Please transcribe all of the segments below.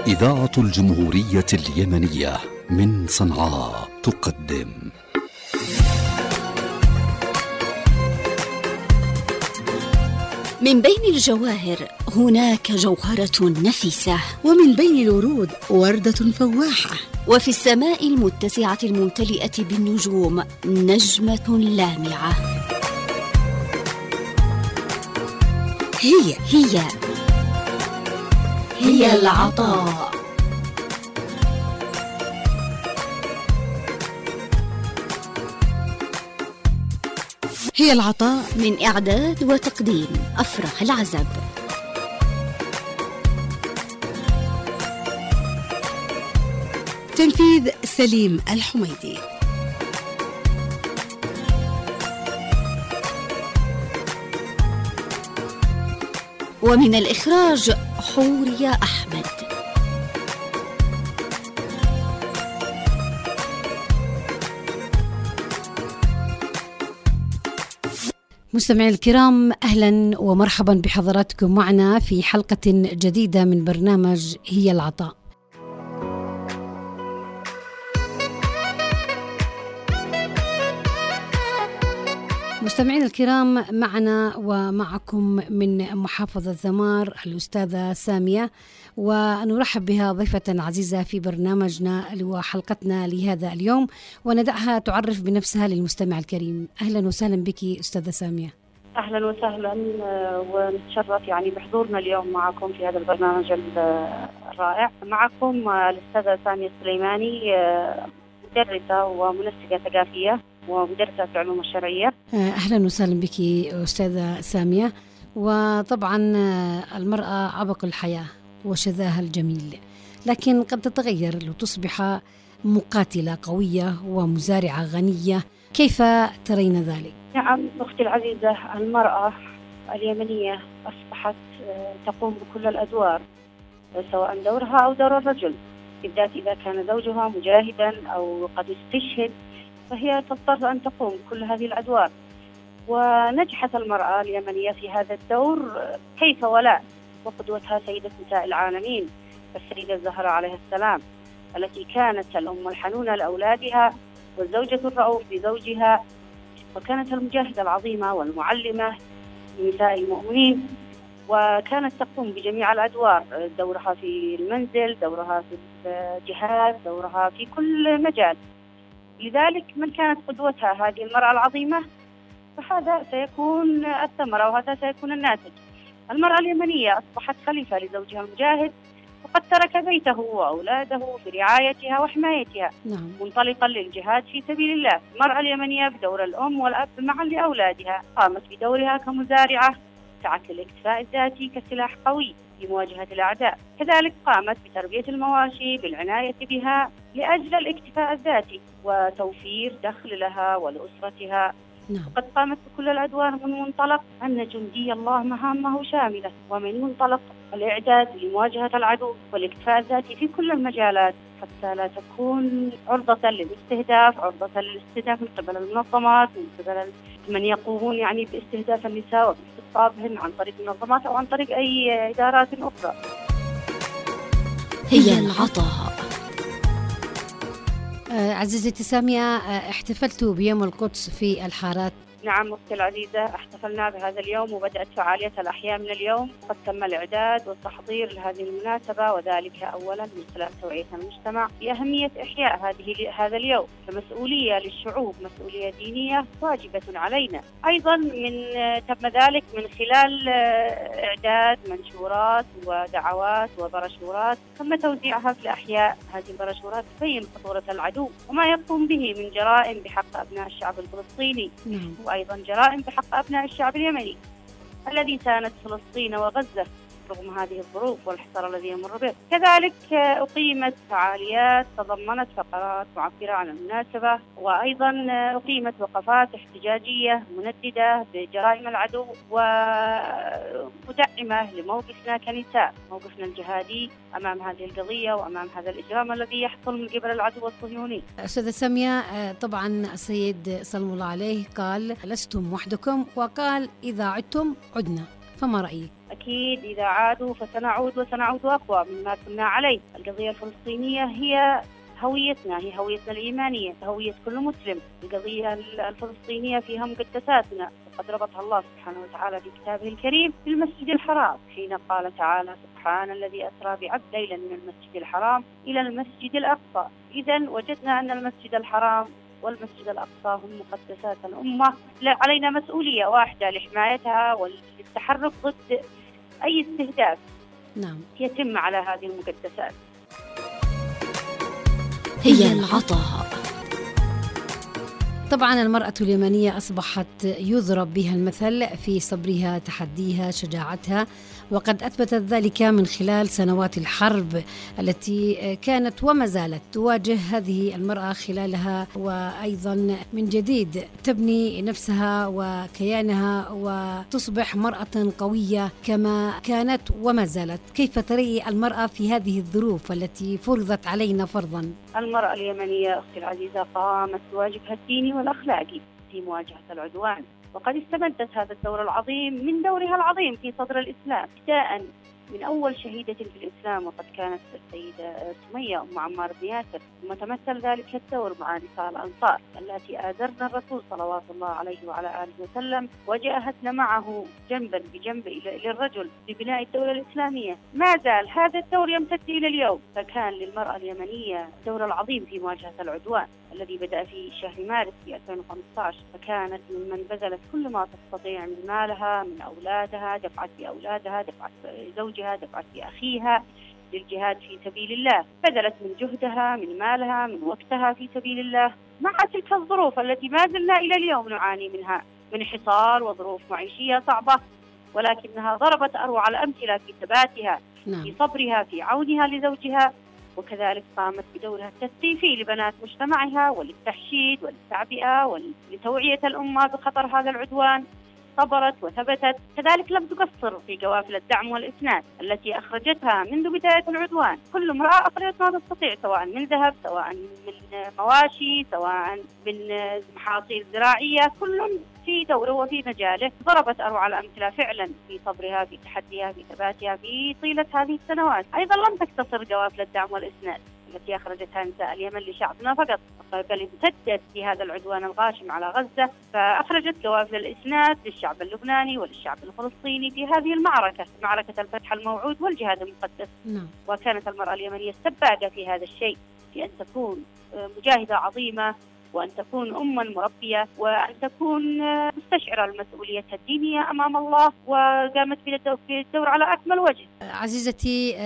إذاعة الجمهورية اليمنية من صنعاء تقدم من بين الجواهر هناك جوهرة نفيسة، ومن بين الورود وردة فواحة، وفي السماء المتسعة الممتلئة بالنجوم نجمة لامعة. هي العطاء. هي العطاء، من إعداد وتقديم أفراح العزب. تنفيذ سليم الحميدي. ومن الإخراج حورية أحمد. مستمعي الكرام، أهلا ومرحبا بحضراتكم معنا في حلقة جديدة من برنامج هي العطاء. مستمعينا الكرام، معنا ومعكم من محافظة ذمار الأستاذة سامية، ونرحب بها ضيفة عزيزة في برنامجنا وحلقتنا لهذا اليوم، وندعها تعرف بنفسها للمستمع الكريم. أهلا وسهلا بك أستاذة سامية. أهلا وسهلا، ونتشرف بحضورنا اليوم معكم في هذا البرنامج الرائع. معكم الأستاذة سامية السليماني، مدرسة ومنسقة ثقافية ومدرسة في علوم الشرعية. أهلا وسهلا بك أستاذة سامية. وطبعا المرأة عبق الحياة وشذاها الجميل، لكن قد تتغير لتصبح مقاتلة قوية ومزارعة غنية. كيف ترين ذلك؟ نعم أختي العزيزة، المرأة اليمنية أصبحت تقوم بكل الأدوار، سواء دورها أو دور الرجل، بالذات إذا كان زوجها مجاهدا أو قد استشهد، فهي تضطر أن تقوم بكل هذه الأدوار. ونجحت المرأة اليمنية في هذا الدور، كيف ولا، وقدوتها سيدة نساء العالمين السيدة الزهراء عليه السلام، التي كانت الأم الحنونة لأولادها والزوجة الرؤوف بزوجها، وكانت المجاهدة العظيمة والمعلمة لنساء المؤمنين، وكانت تقوم بجميع الأدوار، دورها في المنزل، دورها في الجهاد، دورها في كل مجال. لذلك من كانت قدوتها هذه المرأة العظيمة، فهذا سيكون الثمرة وهذا سيكون الناتج. المرأة اليمنية أصبحت خليفة لزوجها المجاهد، وقد ترك بيته وأولاده في رعايتها وحمايتها، منطلقا للجهاد في سبيل الله. المرأة اليمنية بدور الأم والأب معا لأولادها قامت بدورها كمزارعة، سعت للاكتفاء الذاتي كسلاح قوي لمواجهة الأعداء. كذلك قامت بتربية المواشي بالعناية بها لأجل الاكتفاء الذاتي وتوفير دخل لها ولأسرتها. قد قامت بكل الأدوار من منطلق أن جندي الله مهامه شاملة، ومن منطلق الإعداد لمواجهة العدو والاكتفاء الذاتي في كل المجالات، حتى لا تكون عرضة للاستهداف، عرضة للاستهداف من قبل المنظمات، من قبل من يقومون باستهداف النساء واستقطابهن عن طريق المنظمات أو عن طريق أي إدارات أخرى. هي العطاء. عزيزتي سامية، احتفلتوا بيوم القدس في الحارات. نعم أختي العزيزة، احتفلنا بهذا اليوم وبدأت فعالية الأحياء من اليوم. قد تم الإعداد والتحضير لهذه المناسبة، وذلك أولا من خلال توعية المجتمع بأهمية إحياء هذا اليوم، فمسؤولية للشعوب، مسؤولية دينية واجبة علينا. أيضا تم ذلك من خلال إعداد منشورات ودعوات وبرشورات تم توزيعها في الأحياء. هذه البرشورات تبين خطورة العدو وما يقوم به من جرائم بحق أبناء الشعب الفلسطيني، وأيضا جرائم بحق أبناء الشعب اليمني الذي ساند فلسطين وغزة رغم هذه الظروف والحصار الذي يمر به. كذلك أقيمت فعاليات تضمنت فقرات معبرة عن المناسبة، وأيضا أقيمت وقفات احتجاجية منددة بجرائم العدو ومدعمة لموقفنا كنساء، موقفنا الجهادي أمام هذه القضية وأمام هذا الإجرام الذي يحصل من قبل العدو الصهيوني. أستاذة سامية، طبعا السيد صلى الله عليه قال لستم وحدكم، وقال إذا عدتم عدنا، فما رأيك؟ أكيد إذا عادوا فسنعود وسنعود أقوى مما كنا عليه. القضية الفلسطينية هي هويتنا، هي هويتنا الإيمانية، هوية كل مسلم. القضية الفلسطينية فيها مقدساتنا، وقد ربطها الله سبحانه وتعالى في كتابه الكريم بالمسجد الحرام حين قال تعالى: سبحان الذي أسرى بعبد ليلا من المسجد الحرام إلى المسجد الأقصى. إذن وجدنا أن المسجد الحرام والمسجد الأقصى هم مقدسات الأمة، علينا مسؤولية واحدة لحمايتها والتحرك ضد أي استهداف يتم على هذه المقدسات. هي العطاء. طبعا المرأة اليمنية أصبحت يضرب بها المثل في صبرها، تحديها، شجاعتها، وقد أثبتت ذلك من خلال سنوات الحرب التي كانت وما زالت تواجه هذه المرأة خلالها، وأيضا من جديد تبني نفسها وكيانها وتصبح مرأة قوية كما كانت وما زالت. كيف ترى المرأة في هذه الظروف التي فرضت علينا فرضا؟ المرأة اليمنية أختي العزيزة قامت بواجبها الديني والأخلاقي في مواجهة العدوان، وقد استمدت هذا الدور العظيم من دورها العظيم في صدر الإسلام، ابتداء من أول شهيدة في الإسلام وقد كانت السيدة سمية أم عمار بن ياسر، ثم تمثل ذلك الدور مع نساء الأنصار التي آذرن الرسول صلوات الله عليه وعلى آله وسلم وجاهدن معه جنبا بجنب للرجل ببناء الدولة الإسلامية. ما زال هذا الدور يمتد إلى اليوم، فكان للمرأة اليمنية الدور العظيم في مواجهة العدوان الذي بدأ في شهر مارس في 2015، فكانت ممن بذلت كل ما تستطيع من مالها، من أولادها، دفعت بأولادها، دفعت زوجها، دفعت بأخيها للجهاد في سبيل الله، بذلت من جهدها، من مالها، من وقتها في سبيل الله، مع تلك الظروف التي ما زلنا إلى اليوم نعاني منها من حصار وظروف معيشية صعبة، ولكنها ضربت أروع الأمثلة في ثباتها، في صبرها، في عونها لزوجها، وكذلك قامت بدورها التثقيفي لبنات مجتمعها وللتحشيد وللتعبئة ولتوعية الأمة بخطر هذا العدوان. صبرت وثبتت، كذلك لم تقصر في قوافل الدعم والإسناد التي أخرجتها منذ بداية العدوان. كل امرأة أخرجت ما تستطيع، سواء من ذهب، سواء من مواشي، سواء من محاصيل زراعية، كل في دوره وفي مجاله. ضربت أروع الأمثلة فعلا في صبرها، في تحديها، في ثباتها في طيلة هذه السنوات. أيضا لم تقتصر قوافل الدعم والإسناد التي أخرجتها نساء اليمن لشعبنا فقط، بل امتدت في هذا العدوان الغاشم على غزة، فأخرجت قوافل الإسناد للشعب اللبناني وللشعب الفلسطيني في هذه المعركة، معركة الفتح الموعود والجهاد المقدس. وكانت المرأة اليمنية السباقة في هذا الشيء، في أن تكون مجاهدة عظيمة، وأن تكون أما مربية، وأن تكون مستشعرة المسؤولية الدينية أمام الله، وقامت بالدور على أكمل وجه. عزيزتي،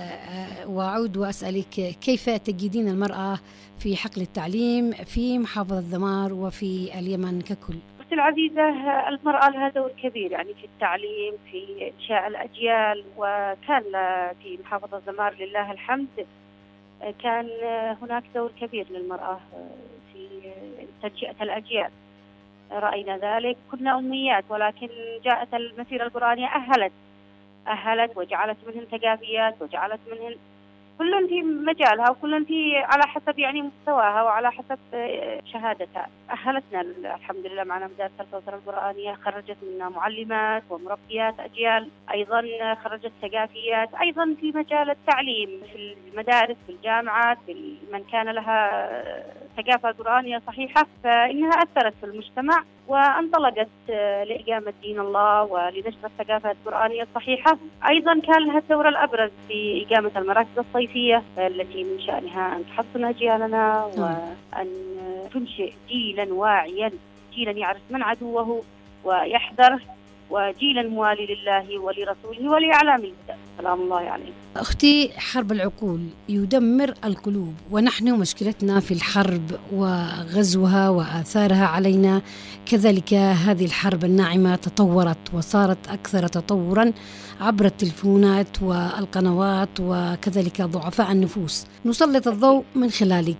وأعود وأسألك، كيف تجدين المرأة في حقل التعليم في محافظة ذمار وفي اليمن ككل؟ أختي العزيزة، المرأة لها دور كبير يعني في التعليم، في إنشاء الأجيال، وكان في محافظة ذمار لله الحمد كان هناك دور كبير للمرأة في تنشئة الأجيال. رأينا ذلك، كنا أميات، ولكن جاءت المسيرة القرآنية أهلت وجعلت منهن ثقافيات، وجعلت منهن كل في مجالها، وكل في على حسب يعني مستواها وعلى حسب شهادتها. أهلتنا الحمد لله معنا مدارس الكوثر القرآنية، خرجت منا معلمات ومربيات أجيال، أيضا خرجت ثقافيات، أيضا في مجال التعليم في المدارس، في الجامعات، من كان لها ثقافة قرآنية صحيحة فإنها أثرت في المجتمع وانطلقت لإقامة دين الله ولنشر الثقافة القرآنية الصحيحة. أيضا كان لها الدور الأبرز في إقامة المراكز الصيفية التي من شأنها أن تحصن أجيالنا وأن تنشئ جيلا واعيا، جيلا يعرف من عدوه ويحذره، وجيلا موالي لله ولرسوله ولأعلام الهدى. سلام الله عليكم. أختي، حرب العقول يدمر القلوب، ونحن مشكلتنا في الحرب وغزوها وآثارها علينا. كذلك هذه الحرب الناعمة تطورت وصارت أكثر تطورا عبر التلفونات والقنوات، وكذلك ضعفاء النفوس. نسلط الضوء من خلالك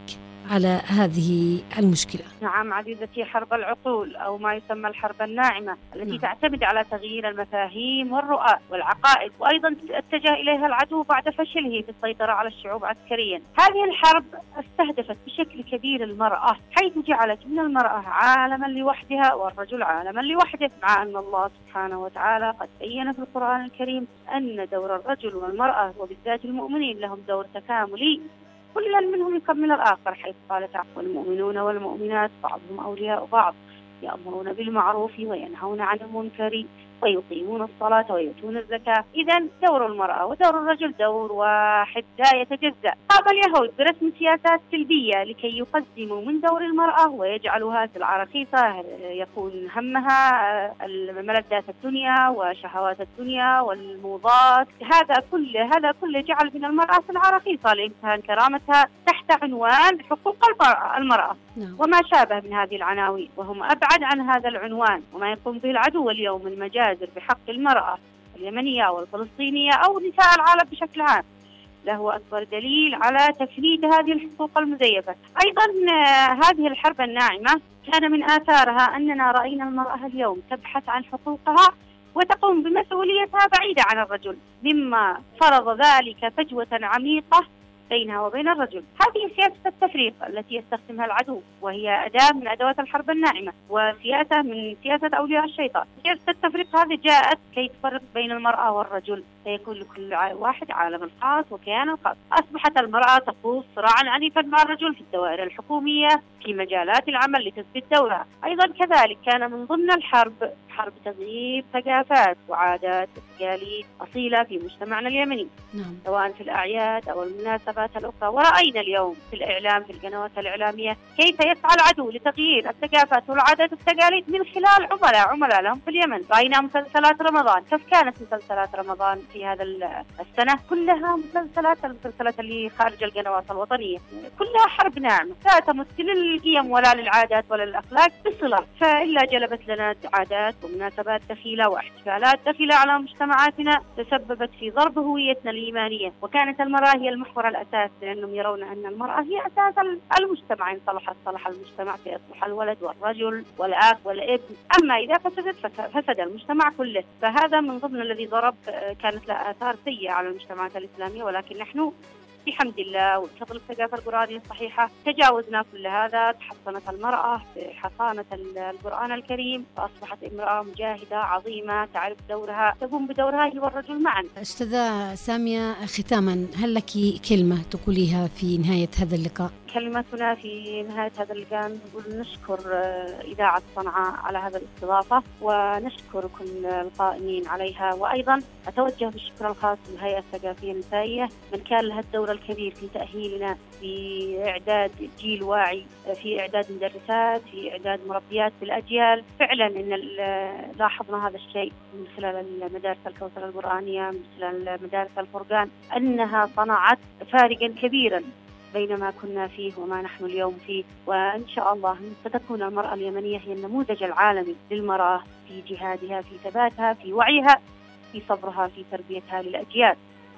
على هذه المشكلة؟ نعم عزيزتي، حرب العقول أو ما يسمى الحرب الناعمة التي تعتمد على تغيير المفاهيم والرؤى والعقائد، وأيضا اتجه إليها العدو بعد فشله في السيطرة على الشعوب عسكريا. هذه الحرب استهدفت بشكل كبير المرأة، حيث جعلت من المرأة عالما لوحدها والرجل عالما لوحده، مع أن الله سبحانه وتعالى قد بين في القرآن الكريم أن دور الرجل والمرأة وبالذات المؤمنين لهم دور تكاملي، كل منهم يكمل الآخر، حيث قال تعالى: والمؤمنون والمؤمنات بعضهم أولياء بعض يأمرون بالمعروف وينهون عن المنكر ويقيمون الصلاة ويؤتون الزكاة. إذا دور المرأة ودور الرجل دور واحد لا يتجزأ. قام اليهود برسم سياسات سلبية لكي يقدموا من دور المرأة ويجعلوها سلعة رخيصة يكون همها ملذات الدنيا وشهوات الدنيا والموضات. هذا كله جعل من المرأة سلعة رخيصة لإمتهان كرامتها تحت عنوان حقوق المرأة وما شابه من هذه العناوين، وهم أبعد عن هذا العنوان. وما يقوم به العدو اليوم من مجازر بحق المرأة اليمنية والفلسطينية أو نساء العالم بشكل عام له أكبر دليل على تفنيد هذه الحقوق المزيفة. أيضا هذه الحرب الناعمة كان من آثارها أننا رأينا المرأة اليوم تبحث عن حقوقها وتقوم بمسؤوليتها بعيدة عن الرجل، مما فرض ذلك فجوة عميقة بينها وبين الرجل. هذه سياسة التفريق التي يستخدمها العدو، وهي أداة من أدوات الحرب الناعمة وسياسة من سياسة أولياء الشيطان. سياسة التفريق هذه جاءت كي تفرق بين المرأة والرجل، فيكون لكل واحد عالم الخاص وكيان الخاص. أصبحت المرأة تخوض صراعا عنيفا مع الرجل في الدوائر الحكومية في مجالات العمل لتثبت دورها. أيضا كذلك كان من ضمن الحرب حرب تغييب ثقافات وعادات وتقاليد أصيلة في مجتمعنا اليمني، سواء في الأعياد أو المناسبات الأخرى. ورأينا اليوم في الإعلام في القنوات الإعلامية كيف يسعى العدو لتغيير الثقافات والعادات والتقاليد من خلال عملاء لهم في اليمن. رأينا مسلسلات رمضان، كيف كانت مسلسلات رمضان في هذا السنة؟ كلها المسلسلات اللي خارج القنوات الوطنية كلها حرب ناعمة لا تمت للقيم ولا للعادات ولا للأخلاق بصلة، فإلا جلبت لنا عادات ومناسبات دخيلة واحتفالات دخيلة على مجتمعاتنا تسببت في ضرب هويتنا الإيمانية. وكانت المرأة هي المحور الأساس، لأنهم يرون أن المرأة هي أساس المجتمع، إن صلح المجتمع فيصلح الولد والرجل والأخ والابن، أما إذا فسد المجتمع كله. فهذا من ضمن الذي ضرب كانت له آثار سيئة على المجتمعات الإسلامية، ولكن نحن بحمد الله وبفضل الثقافة القرآنية الصحيحة تجاوزنا كل هذا. تحصنت المرأة بحصانة القرآن الكريم فأصبحت امرأة مجاهدة عظيمة تعرف دورها، تقوم بدورها هي والرجل معا. أستاذة سامية، ختاما هل لك كلمة تقوليها في نهاية هذا اللقاء؟ كلمتنا في نهاية هذا اللقاء نقول نشكر إذاعة صنعاء على هذا الاستضافة ونشكر كل القائمين عليها، وأيضا أتوجه بالشكر الخاص للهيئة الثقافية النسائية من كان لها الدور الكبير في تأهيلنا في إعداد جيل واعي، في إعداد مدرسات، في إعداد مربيات في الأجيال. فعلا إن لاحظنا هذا الشيء من خلال المدارس الكوثر القرآنية، من خلال مدارس الفرقان، أنها صنعت فارقا كبيرا بين ما كنا فيه وما نحن اليوم فيه. وإن شاء الله ستكون المرأة اليمنية هي النموذج العالمي للمرأة في جهادها، في ثباتها، في وعيها، في صبرها، في تربيتها للأجيال.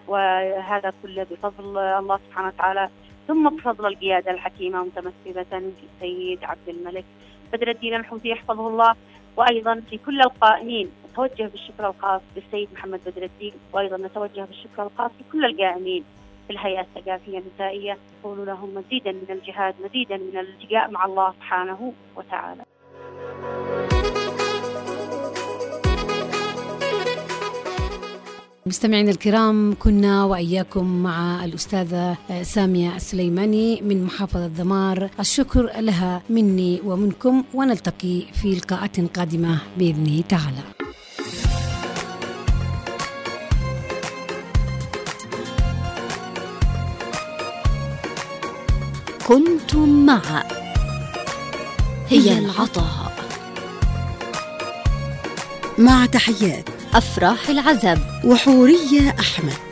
وهذا كله بفضل الله سبحانه وتعالى، ثم بفضل القيادة الحكيمة متمثلة في السيد عبد الملك بدر الدين الحوثي يحفظه الله، وأيضا في كل القائمين. نتوجه بالشكر الخاص بالسيد محمد بدر الدين، وأيضا نتوجه بالشكر الخاص لكل القائمين في الهيئة الثقافية النسائية، نقول لهم مزيدا من الجهاد، مزيدا من الالتجاء مع الله سبحانه وتعالى. مستمعينا الكرام، كنا وإياكم مع الأستاذة سامية السليماني من محافظة ذمار. الشكر لها مني ومنكم، ونلتقي في لقاءات قادمة بإذنه تعالى. كنتم مع هي العطاء، مع تحيات أفراح العزب وحورية أحمد.